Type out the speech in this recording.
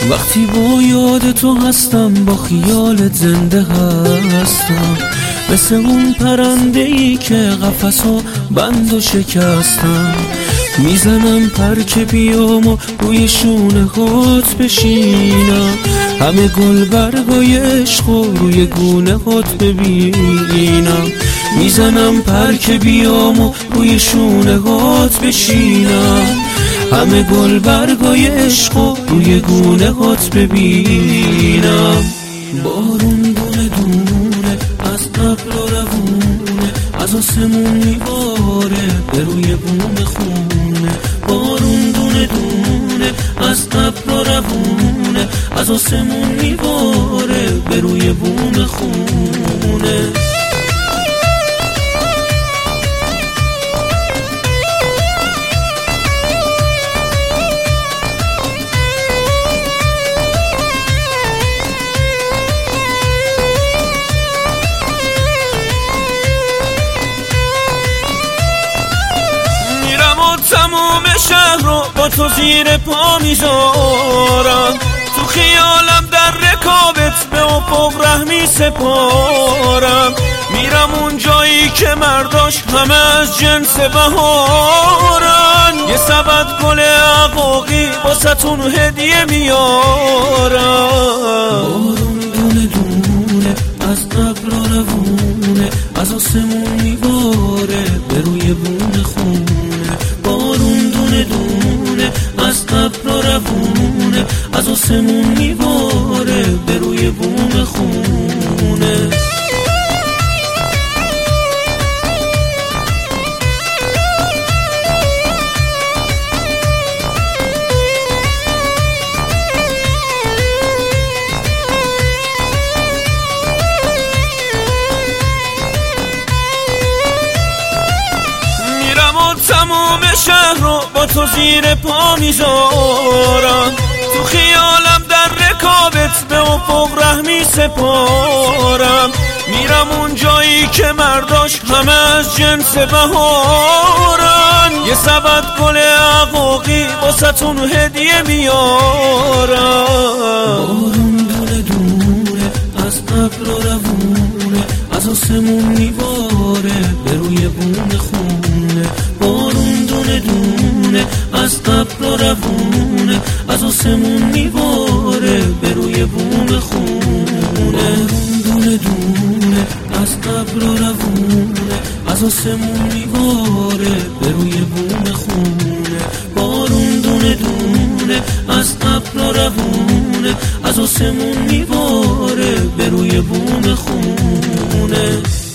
وقتی با یاد تو هستم با خیالت زنده هستم، مثل اون پرنده ای که قفسو بند و شکستم. میزنم پر که بیام و روی شونه هات بشینم، همه گل برگای عشق و روی گونه هات ببینم. میزنم پر که بیام و روی شونه هات بشینم، همه گل برگای عشق و روی گونه هات ببینم. بارون دونه دونه از ابر و روونه، از آسمون میباره به روی بوم خونه. بارون دونه دونه از ابر و روونه، از آسمون میباره به روی بوم خونه. تموم شهر رو با تو زیر پا میذارم، تو خیالم در رکابت به افق رحمی سپارم. میرم اون جایی که مرداش همه از جنس بهارن، یه سبد گل عقاقی واسه‌تون هدیه میارم. بارون دونه دونه از ابر و روونه، از آسمون میباره به روی بوم خونه. بارون دونه دونه از ابر و روونه، از آسمون میباره به روی بوم خونه. تموم شهر رو با تو زیر پا میذارم، تو خیالم در رکابت به افق رحمی سپارم. میرم اون جایی که مرداش همه از جنس بهارن، یه سبد گل عقاقی واسه‌تون هدیه میارم. بارون دونه دونه از ابر و روونه، از آسمون میباره به روی بوم خونه. بارون دونه دونه از ابر و روونه، از آسمون میباره به روی بوم خونه. بارون دونه دونه از ابر و روونه، از آسمون میباره به روی بوم خونه. بارون دونه دونه از ابر و روونه، از آسمون میباره به روی بوم خونه.